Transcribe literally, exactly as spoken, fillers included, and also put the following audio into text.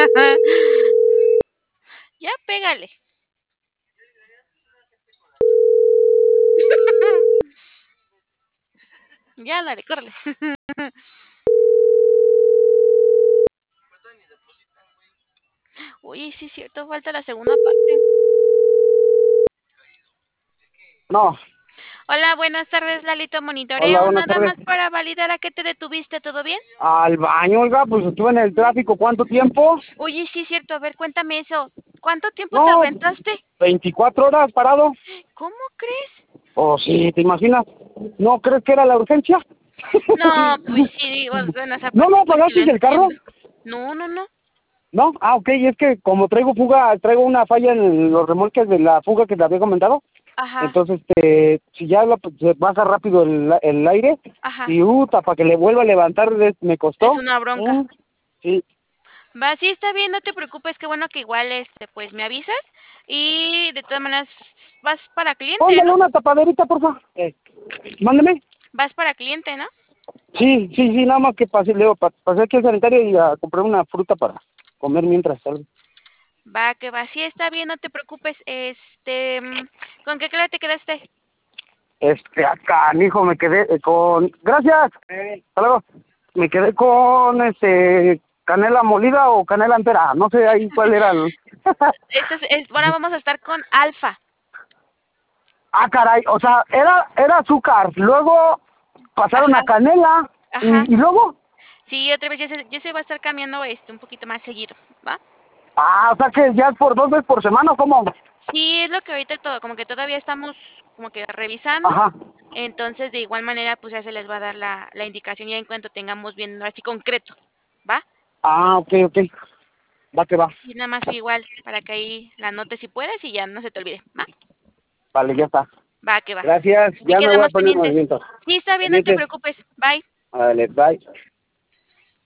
Ya pégale. Ya, dale, córrele. Oye, sí es cierto, falta la segunda parte. No, Hola, buenas tardes, Lalito hola, Monitoreo. buenas Nada tardes. más para validar a qué te detuviste, ¿todo bien? Al baño, oiga, pues estuve en el tráfico, ¿cuánto tiempo? Oye, sí es cierto, a ver, cuéntame eso. ¿Cuánto tiempo te No, aventaste? veinticuatro horas parado. ¿Cómo crees? Oh, sí, ¿te imaginas? ¿No crees que era la urgencia? No, pues sí, digo, bueno, esa ¿No parte me pues sí lo apagaste el carro? entiendo. No, no, no. No, ah, ok, es que como traigo fuga, traigo una falla en los remolques de la fuga que te había comentado. Ajá, Entonces, este, si ya lo- se baja rápido el, el aire, ajá. y uh, para que le vuelva a levantar le- me Es costó. una bronca. Mm, sí. Va, sí, está bien, no te preocupes, qué bueno que igual, este, pues me avisas. Y de todas maneras, vas para cliente, Póngale ¿no? una tapaderita, por favor. Eh, mándeme. Vas para cliente, ¿no? Sí, sí, sí, nada más que pasé, Leo, pa- pasé aquí al sanitario y a comprar una fruta para comer mientras salgo. Va, que va, sí, está bien, no te preocupes. Este, mm, ¿con qué cara te quedaste? Este, acá, hijo, me quedé eh, con... Gracias. Hasta luego. Me quedé con, este, canela molida o canela entera. No sé ahí cuál era el... Este es, es- ahora vamos a estar con Alfa. Ah, caray, o sea, era, era azúcar. Luego pasaron Ajá, a canela ajá. y, y luego... Sí, otra vez ya se, ya se va a estar cambiando este un poquito más seguido, ¿va? Ah, o sea que ya es por dos veces por semana, ¿o cómo? Sí, es lo que ahorita todo, como que todavía estamos como que revisando. Ajá. Entonces, de igual manera, pues ya se les va a dar la, la indicación ya en cuanto tengamos bien así concreto, ¿va? Ah, ok, ok. Va que va. Y nada más igual, para que ahí la anotes si puedes y ya no se te olvide, ¿va? Vale, ya está. Va, que va. Gracias, Ahí ya me voy a quedamos poner en pendientes. movimiento. Sí, está bien, no te Pendientes. preocupes. Bye. Vale, bye.